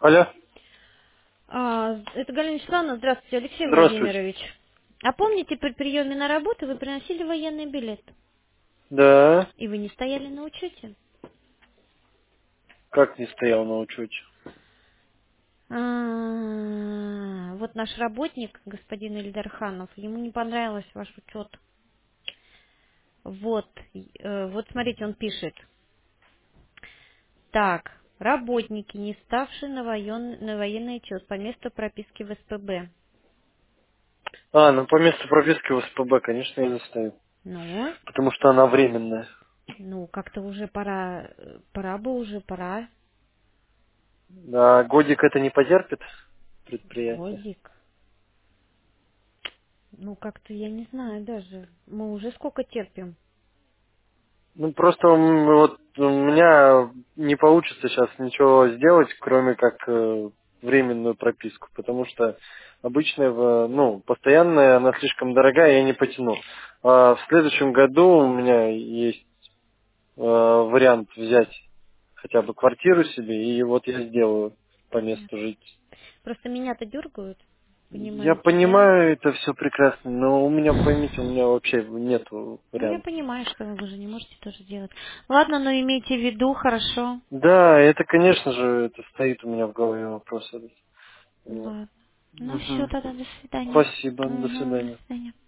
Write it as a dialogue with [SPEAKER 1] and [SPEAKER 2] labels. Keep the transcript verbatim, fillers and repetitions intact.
[SPEAKER 1] Алло.
[SPEAKER 2] А, это Галина Вячеславовна. Здравствуйте, Алексей
[SPEAKER 1] Здравствуйте.
[SPEAKER 2] Владимирович. А помните, при приеме на работу вы приносили военный билет?
[SPEAKER 1] Да.
[SPEAKER 2] И вы не стояли на учете?
[SPEAKER 1] Как не стоял на учете?
[SPEAKER 2] А, вот наш работник, господин Ильдарханов, ему не понравилось ваш учет. Вот, э, вот смотрите, он пишет. Так, работники, не ставшие на, воен- на военный учет по месту прописки в СПБ.
[SPEAKER 1] А, ну по месту прописки в СПБ, конечно, я не стою.
[SPEAKER 2] Ну,
[SPEAKER 1] Потому что она временная.
[SPEAKER 2] ну, как-то уже пора, э, пора бы уже, пора.
[SPEAKER 1] А годик это не потерпит предприятие?
[SPEAKER 2] Годик. Ну, как-то я не знаю даже. Мы уже сколько терпим.
[SPEAKER 1] Ну просто м, вот у меня не получится сейчас ничего сделать, кроме как э, временную прописку. Потому что обычная, в- ну, постоянная, она слишком дорогая, я не потяну. А в следующем году у меня есть э, вариант взять хотя бы квартиру себе, и вот я сделаю по месту
[SPEAKER 2] Понятно.
[SPEAKER 1] жить.
[SPEAKER 2] Просто меня-то дергают,
[SPEAKER 1] Я
[SPEAKER 2] понимаете, да?
[SPEAKER 1] понимаю это все прекрасно, но у меня, поймите, у меня вообще нет
[SPEAKER 2] Ну, я
[SPEAKER 1] вариантов.
[SPEAKER 2] понимаю, что вы уже не можете тоже делать. Ладно, но имейте в виду, хорошо.
[SPEAKER 1] Да, это, конечно же, это стоит у меня в голове вопрос этот. Вот.
[SPEAKER 2] Ладно. Ну, все,
[SPEAKER 1] Мгм.
[SPEAKER 2] тогда до свидания.
[SPEAKER 1] Спасибо, до
[SPEAKER 2] Угу, до
[SPEAKER 1] свидания.
[SPEAKER 2] свидания.